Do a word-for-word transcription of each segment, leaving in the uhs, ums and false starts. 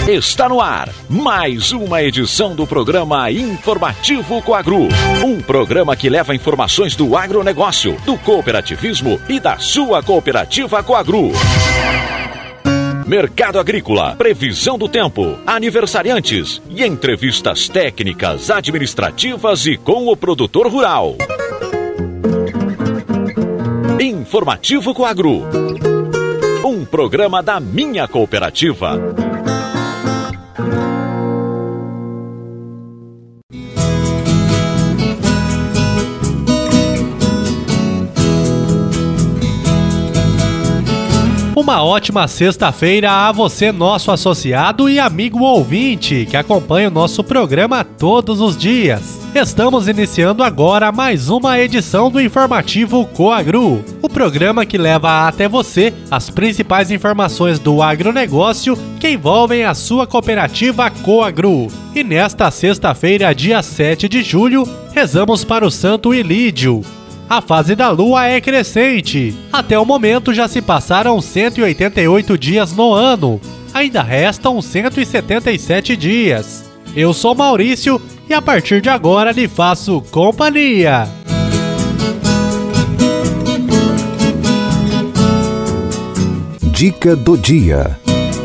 Está no ar mais uma edição do programa Informativo Coagro. Um programa que leva informações do agronegócio, do cooperativismo e da sua cooperativa Coagro. Mercado agrícola, previsão do tempo, aniversariantes e entrevistas técnicas, administrativas e com o produtor rural. Informativo Coagro. Um programa da minha cooperativa. Uma ótima sexta-feira a você, nosso associado e amigo ouvinte, que acompanha o nosso programa todos os dias. Estamos iniciando agora mais uma edição do Informativo Coagro, o programa que leva até você as principais informações do agronegócio que envolvem a sua cooperativa Coagro. E nesta sexta-feira, dia sete de julho, rezamos para o Santo Ilídio. A fase da lua é crescente. Até o momento já se passaram cento e oitenta e oito dias no ano. Ainda restam cento e setenta e sete dias. Eu sou Maurício e a partir de agora lhe faço companhia. Dica do dia.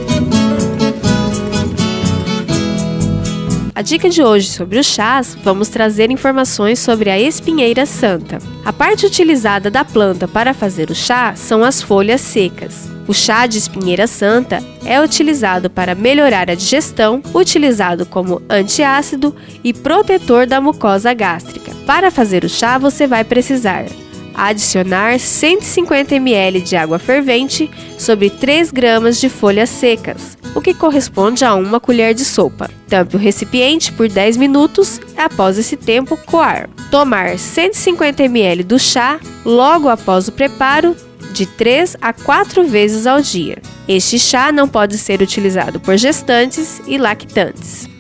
A dica de hoje sobre os chás, vamos trazer informações sobre a espinheira santa. A parte utilizada da planta para fazer o chá são as folhas secas. O chá de espinheira santa é utilizado para melhorar a digestão, utilizado como antiácido e protetor da mucosa gástrica. Para fazer o chá, você vai precisar adicionar cento e cinquenta mililitros de água fervente sobre três gramas de folhas secas, o que corresponde a uma colher de sopa. Tampe o recipiente por dez minutos e após esse tempo coar. Tomar cento e cinquenta mililitros do chá logo após o preparo, de três a quatro vezes ao dia. Este chá não pode ser utilizado por gestantes e lactantes.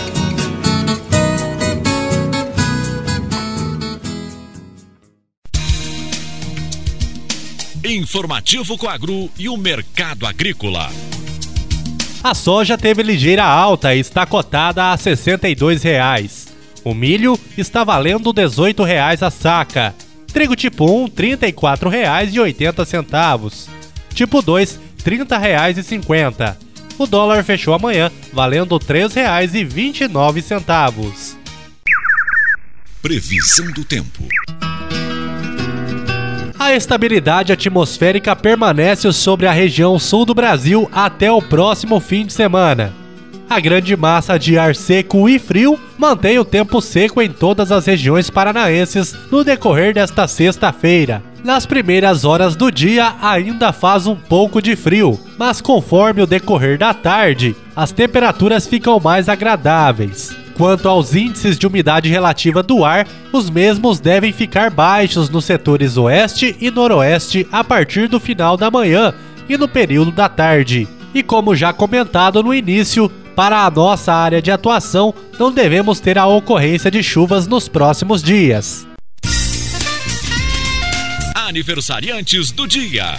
Informativo Coagro e o mercado agrícola. A soja teve ligeira alta e está cotada a sessenta e dois reais. O milho está valendo dezoito reais a saca. Trigo tipo um, trinta e quatro reais e oitenta centavos. Tipo dois, trinta reais e cinquenta. O dólar fechou amanhã valendo três reais e vinte e nove centavos. Previsão do tempo. A estabilidade atmosférica permanece sobre a região sul do Brasil até o próximo fim de semana. A grande massa de ar seco e frio mantém o tempo seco em todas as regiões paranaenses no decorrer desta sexta-feira. Nas primeiras horas do dia ainda faz um pouco de frio, mas conforme o decorrer da tarde, as temperaturas ficam mais agradáveis. Quanto aos índices de umidade relativa do ar, os mesmos devem ficar baixos nos setores oeste e noroeste a partir do final da manhã e no período da tarde. E como já comentado no início, para a nossa área de atuação, não devemos ter a ocorrência de chuvas nos próximos dias. Aniversariantes do dia.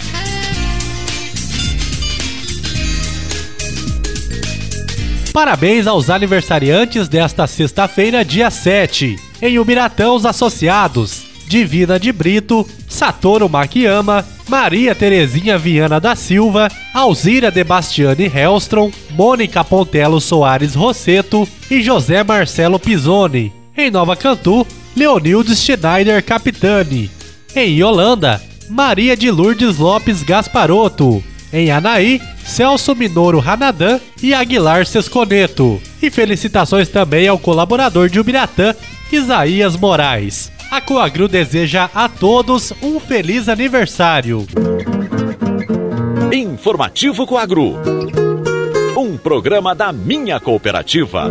Parabéns aos aniversariantes desta sexta-feira, dia sete. Em Ubiratã, os associados: Divina de Brito, Satoru Makiyama, Maria Terezinha Viana da Silva, Alzira de Bastiani Hellstrom, Mônica Pontello Soares Rosseto e José Marcelo Pisoni. Em Nova Cantu, Leonildes Schneider Capitani. Em Holanda, Maria de Lourdes Lopes Gasparotto. Em Anaí, Celso Minoro Hanadan e Aguilar Sesconeto. E felicitações também ao colaborador de Ubiratã, Isaías Moraes. A Coagro deseja a todos um feliz aniversário. Informativo Coagro. Um programa da minha cooperativa.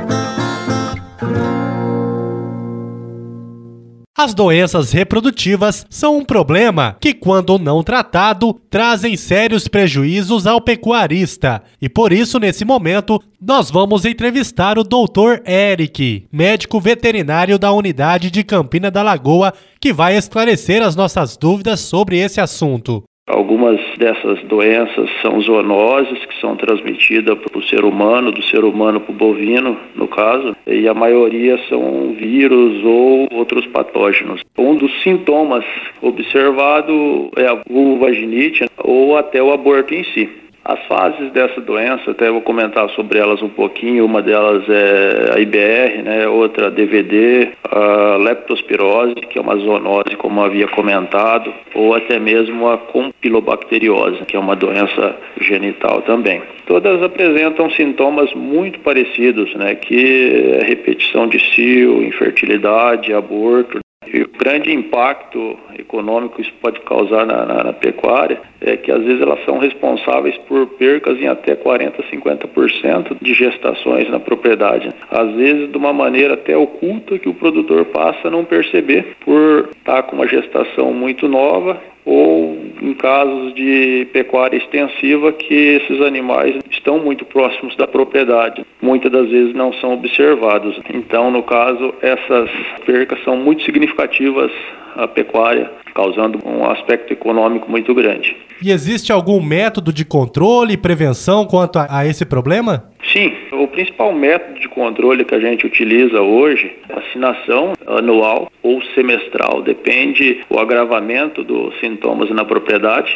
As doenças reprodutivas são um problema que, quando não tratado, trazem sérios prejuízos ao pecuarista. E por isso, nesse momento, nós vamos entrevistar o doutor Eric, médico veterinário da unidade de Campina da Lagoa, que vai esclarecer as nossas dúvidas sobre esse assunto. Algumas dessas doenças são zoonoses, que são transmitidas para o ser humano, do ser humano para o bovino, no caso, e a maioria são vírus ou outros patógenos. Um dos sintomas observado é a vulvovaginite ou até o aborto em si. As fases dessa doença, até vou comentar sobre elas um pouquinho, uma delas é a I B R, né, outra D V D, a leptospirose, que é uma zoonose, como havia comentado, ou até mesmo a campylobacteriose, que é uma doença genital também. Todas apresentam sintomas muito parecidos, né, que é repetição de cio, infertilidade, aborto. E o grande impacto econômico que isso pode causar na, na, na pecuária é que às vezes elas são responsáveis por percas em até quarenta, cinquenta por cento de gestações na propriedade. Às vezes de uma maneira até oculta que o produtor passa a não perceber por estar com uma gestação muito nova, ou em casos de pecuária extensiva que esses animais estão muito próximos da propriedade. Muitas das vezes não são observados. Então, no caso, essas percas são muito significativas à pecuária, causando um aspecto econômico muito grande. E existe algum método de controle e prevenção quanto a, a esse problema? Sim, o principal método de controle que a gente utiliza hoje é a vacinação anual ou semestral. Depende do agravamento dos sintomas na propriedade.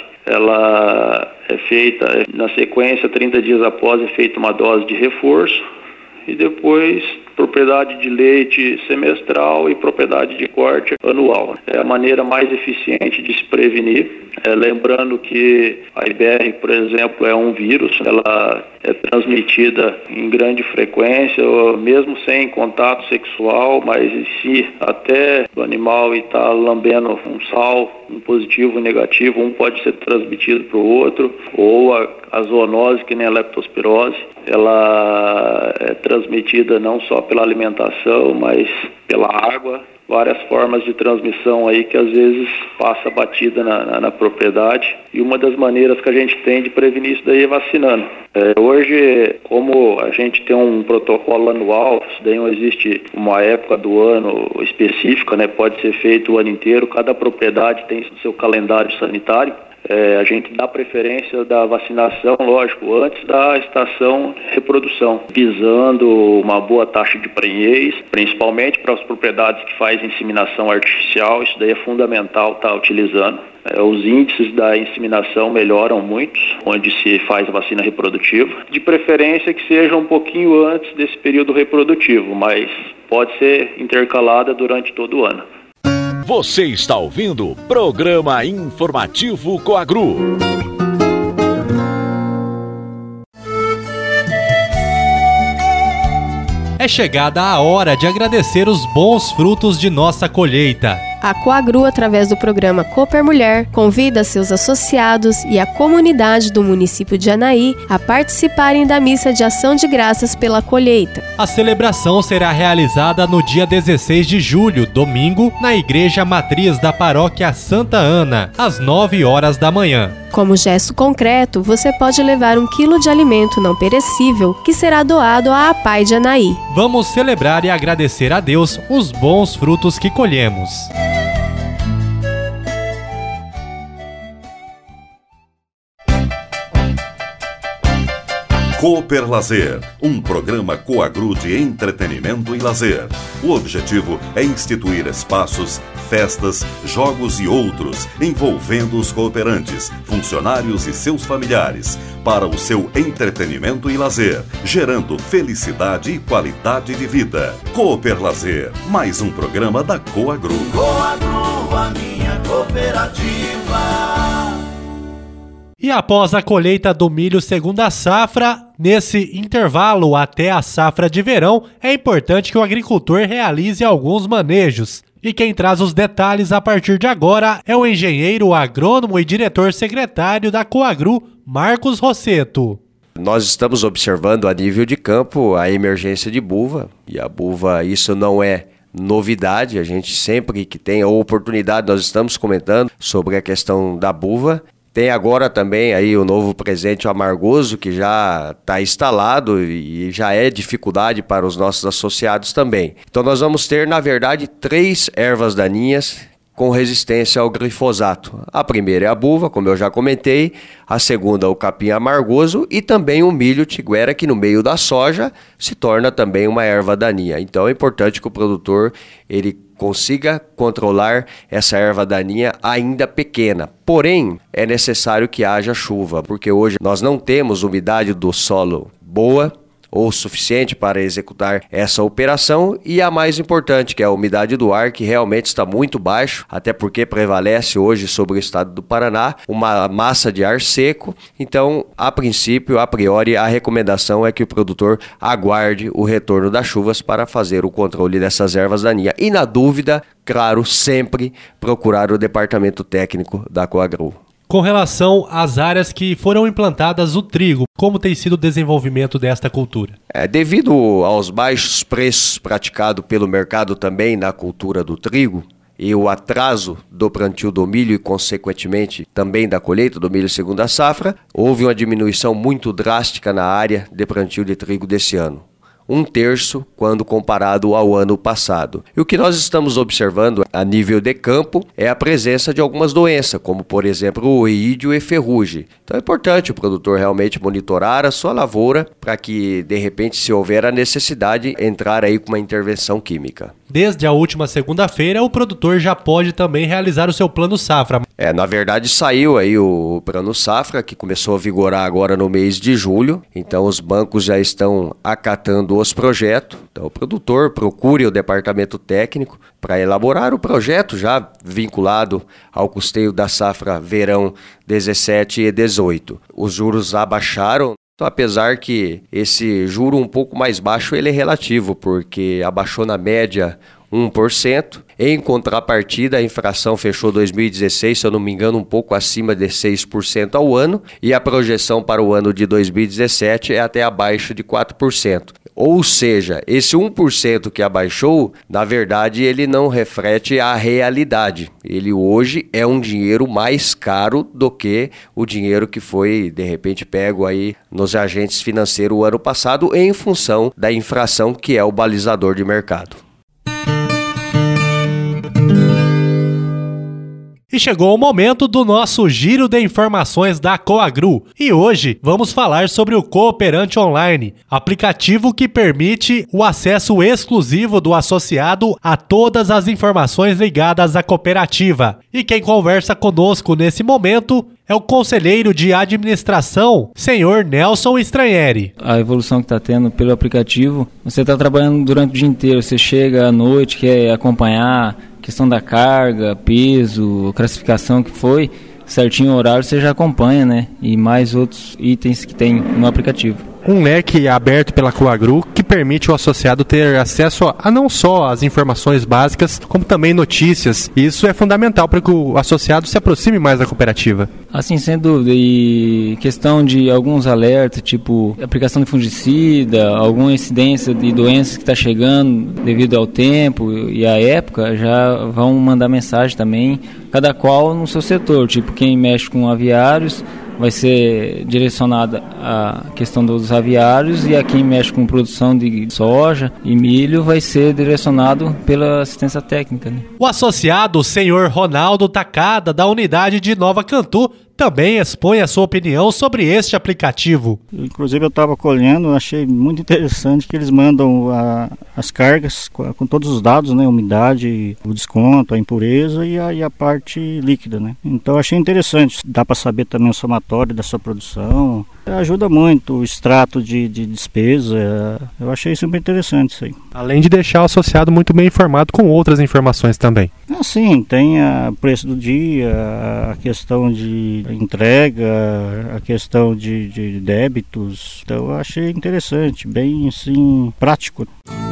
Ela é feita, na sequência, trinta dias após, é feita uma dose de reforço e depois propriedade de leite semestral e propriedade de corte anual. É a maneira mais eficiente de se prevenir. É, lembrando que a I B R, por exemplo, é um vírus, ela é transmitida em grande frequência, mesmo sem contato sexual, mas em si, até o animal está lambendo um sal, um positivo e negativo, um pode ser transmitido para o outro, ou a, a zoonose, que nem a leptospirose, ela é transmitida não só pela alimentação, mas pela água, várias formas de transmissão aí que às vezes passa batida na, na, na propriedade, e uma das maneiras que a gente tem de prevenir isso daí é vacinando. É, hoje, como a gente tem um protocolo anual, isso daí não existe uma época do ano específica, né? Pode ser feito o ano inteiro, cada propriedade tem seu calendário sanitário. É, a gente dá preferência da vacinação, lógico, antes da estação de reprodução, visando uma boa taxa de prenhez, principalmente para as propriedades que fazem inseminação artificial. Isso daí é fundamental estar utilizando. É, os índices da inseminação melhoram muito, onde se faz a vacina reprodutiva. De preferência que seja um pouquinho antes desse período reprodutivo, mas pode ser intercalada durante todo o ano. Você está ouvindo o Programa Informativo Coagru. É chegada a hora de agradecer os bons frutos de nossa colheita. A Coagru, através do programa Cooper Mulher, convida seus associados e a comunidade do município de Anaí a participarem da missa de ação de graças pela colheita. A celebração será realizada no dia dezesseis de julho, domingo, na Igreja Matriz da Paróquia Santa Ana, às nove horas da manhã. Como gesto concreto, você pode levar um quilo de alimento não perecível que será doado à APAI de Anaí. Vamos celebrar e agradecer a Deus os bons frutos que colhemos. Cooper Lazer, um programa Coagru de entretenimento e lazer. O objetivo é instituir espaços, festas, jogos e outros envolvendo os cooperantes, funcionários e seus familiares, para o seu entretenimento e lazer, gerando felicidade e qualidade de vida. Cooper Lazer, mais um programa da Coagru. Coagru, a minha cooperativa. E após a colheita do milho segunda safra, nesse intervalo até a safra de verão, é importante que o agricultor realize alguns manejos. E quem traz os detalhes a partir de agora é o engenheiro agrônomo e diretor-secretário da Coagru, Marcos Rosseto. Nós estamos observando a nível de campo a emergência de buva, e a buva, isso não é novidade, a gente sempre que tem a oportunidade, nós estamos comentando sobre a questão da buva. Tem agora também aí o novo presente amargoso que já está instalado e já é dificuldade para os nossos associados também. Então nós vamos ter, na verdade, três ervas daninhas com resistência ao glifosato. A primeira é a buva, como eu já comentei, a segunda o capim amargoso e também o milho tiguera, que no meio da soja se torna também uma erva daninha. Então é importante que o produtor ele consiga controlar essa erva daninha ainda pequena. Porém, é necessário que haja chuva, porque hoje nós não temos umidade do solo boa ou suficiente para executar essa operação, e a mais importante, que é a umidade do ar, que realmente está muito baixo, até porque prevalece hoje sobre o estado do Paraná uma massa de ar seco. Então, a princípio, a priori, a recomendação é que o produtor aguarde o retorno das chuvas para fazer o controle dessas ervas daninhas. E na dúvida, claro, sempre procurar o departamento técnico da Coagro. Com relação às áreas que foram implantadas o trigo, como tem sido o desenvolvimento desta cultura? É, devido aos baixos preços praticados pelo mercado também na cultura do trigo e o atraso do plantio do milho e, consequentemente, também da colheita do milho segunda safra, houve uma diminuição muito drástica na área de plantio de trigo desse ano. Um terço quando comparado ao ano passado. E o que nós estamos observando a nível de campo é a presença de algumas doenças, como por exemplo o oídio e ferrugem. Então é importante o produtor realmente monitorar a sua lavoura para que, de repente, se houver a necessidade, entrar aí com uma intervenção química. Desde a última segunda-feira, o produtor já pode também realizar o seu plano safra. É, na verdade saiu aí o plano safra, que começou a vigorar agora no mês de julho. Então os bancos já estão acatando os projetos. Então o produtor procure o departamento técnico para elaborar o projeto já vinculado ao custeio da safra verão dezessete e dezoito. Os juros abaixaram. Então, apesar que esse juro um pouco mais baixo ele é relativo, porque abaixou na média um por cento. Em contrapartida, a inflação fechou dois mil e dezesseis, se eu não me engano, um pouco acima de seis por cento ao ano, e a projeção para o ano de dois mil e dezessete é até abaixo de quatro por cento. Ou seja, esse um por cento que abaixou, na verdade, ele não reflete a realidade. Ele hoje é um dinheiro mais caro do que o dinheiro que foi, de repente, pego aí nos agentes financeiros o ano passado, em função da inflação, que é o balizador de mercado. E chegou o momento do nosso giro de informações da Coagro. E hoje vamos falar sobre o Cooperante Online, aplicativo que permite o acesso exclusivo do associado a todas as informações ligadas à cooperativa. E quem conversa conosco nesse momento é o conselheiro de administração, senhor Nelson Stranheri. A evolução que está tendo pelo aplicativo, você está trabalhando durante o dia inteiro, você chega à noite, quer acompanhar questão da carga, peso, classificação que foi, certinho o horário você já acompanha, né? E mais outros itens que tem no aplicativo. Um leque aberto pela Coagro que permite o associado ter acesso a não só as informações básicas, como também notícias. Isso é fundamental para que o associado se aproxime mais da cooperativa. Assim, sem dúvida. E questão de alguns alertas, tipo aplicação de fungicida, alguma incidência de doenças que está chegando devido ao tempo e à época, já vão mandar mensagem também, cada qual no seu setor. Tipo, quem mexe com aviários vai ser direcionada à questão dos aviários, e a quem mexe com produção de soja e milho vai ser direcionado pela assistência técnica, né? O associado, o senhor Ronaldo Takada, da unidade de Nova Cantu, também expõe a sua opinião sobre este aplicativo. Inclusive eu estava colhendo, achei muito interessante que eles mandam a, as cargas com, com todos os dados, né, umidade, o desconto, a impureza e a, e a parte líquida, né. Então achei interessante, dá para saber também o somatório da sua produção, ajuda muito o extrato de, de despesa, eu achei super interessante isso aí. Além de deixar o associado muito bem informado com outras informações também. Ah, sim, tem o preço do dia, a questão de entrega, a questão de, de débitos, então eu achei interessante, bem assim, prático.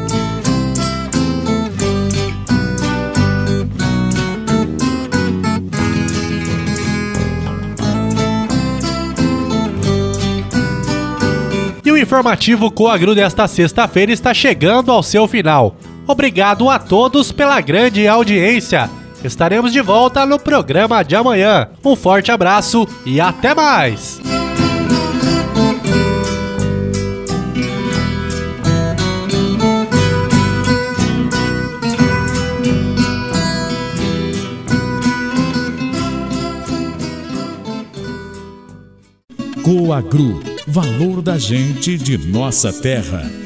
E o informativo Coagro desta sexta-feira está chegando ao seu final. Obrigado a todos pela grande audiência. Estaremos de volta no programa de amanhã. Um forte abraço e até mais! Coagro, valor da gente de nossa terra.